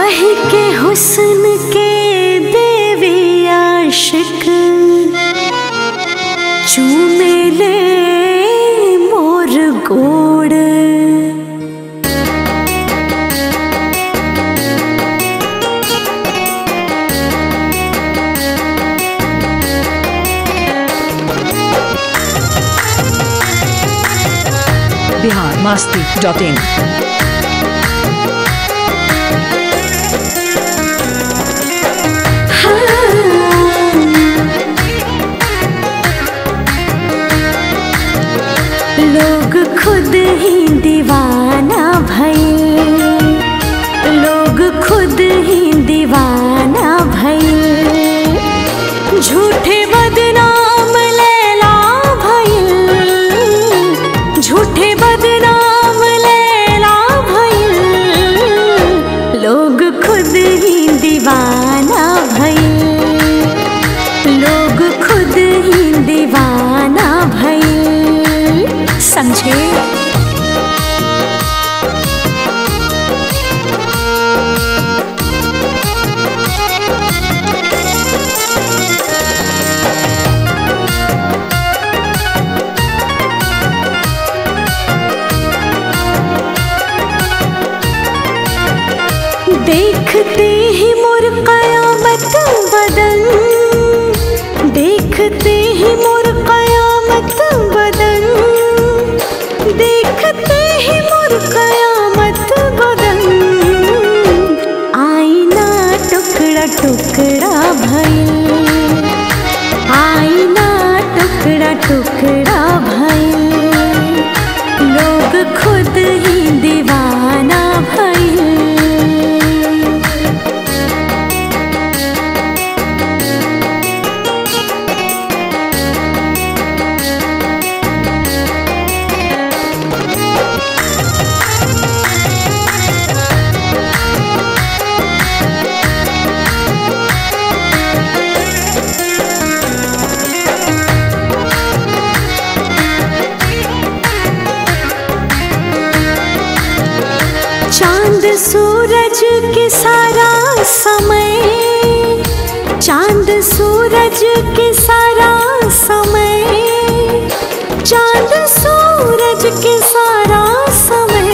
कह के हुस्न के देवी आशिक चूमे ले मोर गोड़। biharmasti.in लोग खुद ही दीवाना भइल, लोग खुद ही दीवाना भइल, झूठे बदनाम लैला भइल, झूठे बदनाम लैला भइल, लोग खुद ही दीवाना भइल, लोग खुद ही दीवाना भइल। समझे? देखते ही मोर कयामत बदन, देखते ही मोर कयामत बदन, देखते ही मोर कयामत बदन, आईना टुकड़ा टुकड़ा भइल, आईना टुकड़ा टुकड़ा भइल, लोग खुद ही दीवाना भइल। चांद सूरज के सारा समय, चांद सूरज के सारा समय, चांद सूरज के सारा समय,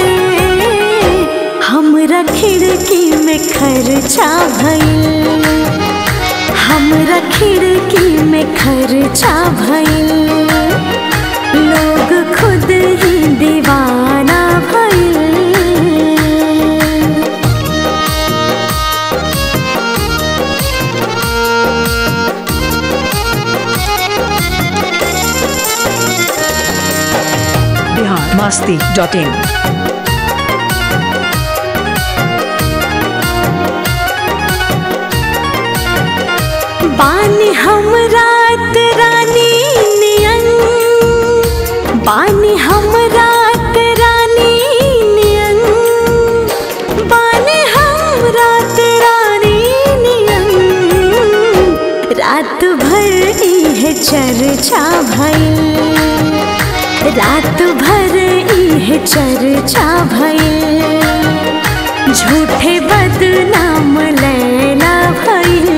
हमरा खिड़की में खर्चा भइल, हमरा खिड़की में खर्चा भइल, लोग खुद ही दीवाना भइल। biharmasti.in बानी हम रात रानी नियन, बानी हम रात रानी नियन, बानी हम रात रानी नियन, रात भर इहे चर्चा भइल, रात भर इहे चर्चा भइल, झूठे बदनाम लैला भइल।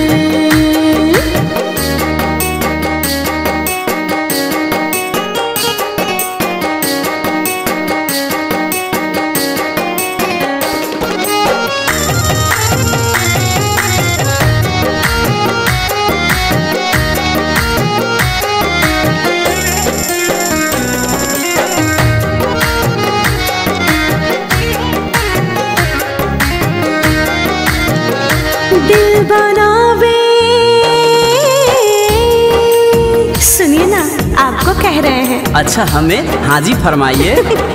दिल बनावे, सुनिए ना, आपको कह रहे हैं। अच्छा, हमें? हाँ जी, फरमाइए।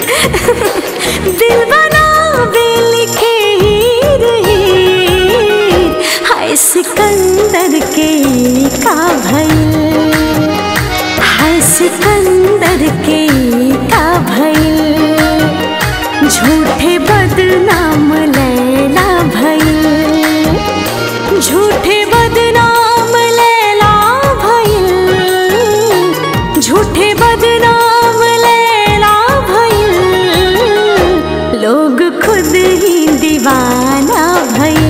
दिल बनावे लिखे हीर हीर, हाय सिकंदर के का भइल, हाय सिकंदर के का भइल, झूठे बदनाम लैला भइल, झूठे बदनाम लैला भइल, झूठे बदनाम लैला भइल, लोग खुद ही दीवाना भइल।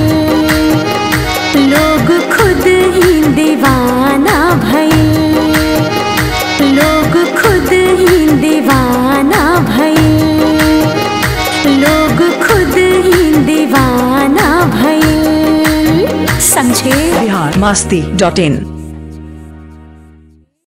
लोग खुद ही दीवाना भइल, समझे। बिहार मस्ती.in